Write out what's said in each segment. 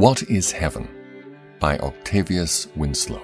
What is Heaven? By Octavius Winslow.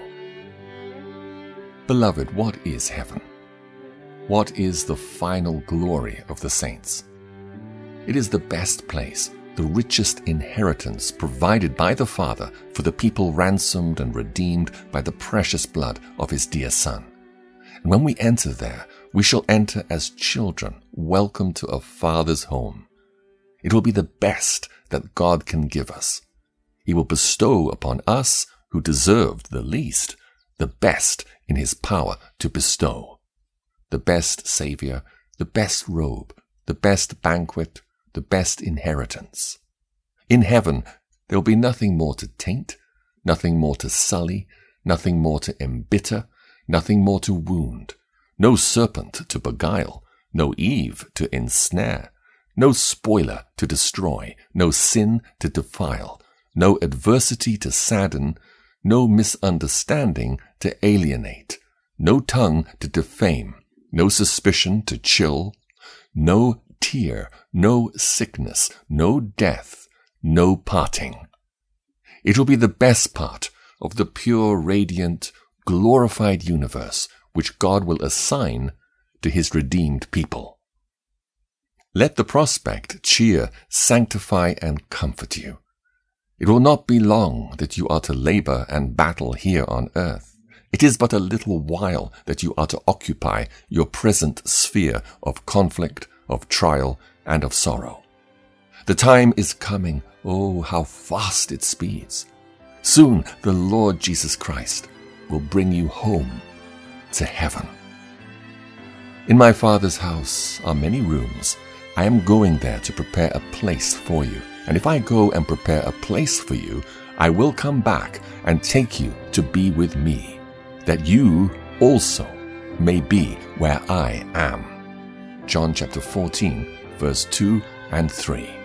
Beloved, what is heaven? What is the final glory of the saints? It is the best place, the richest inheritance provided by the Father for the people ransomed and redeemed by the precious blood of His dear Son. And when we enter there, we shall enter as children, welcome to a Father's home. It will be the best that God can give us. He will bestow upon us, who deserved the least, the best in His power to bestow. The best Savior, the best robe, the best banquet, the best inheritance. In heaven, there will be nothing more to taint, nothing more to sully, nothing more to embitter, nothing more to wound, no serpent to beguile, no Eve to ensnare, no spoiler to destroy, no sin to defile, no adversity to sadden, no misunderstanding to alienate, no tongue to defame, no suspicion to chill, no tear, no sickness, no death, no parting. It will be the best part of the pure, radiant, glorified universe which God will assign to His redeemed people. Let the prospect cheer, sanctify, and comfort you. It will not be long that you are to labor and battle here on earth. It is but a little while that you are to occupy your present sphere of conflict, of trial, and of sorrow. The time is coming, oh, how fast it speeds. Soon the Lord Jesus Christ will bring you home to heaven. In my Father's house are many rooms. I am going there to prepare a place for you. And if I go and prepare a place for you, I will come back and take you to be with me, that you also may be where I am. John chapter 14, verse 2 and 3.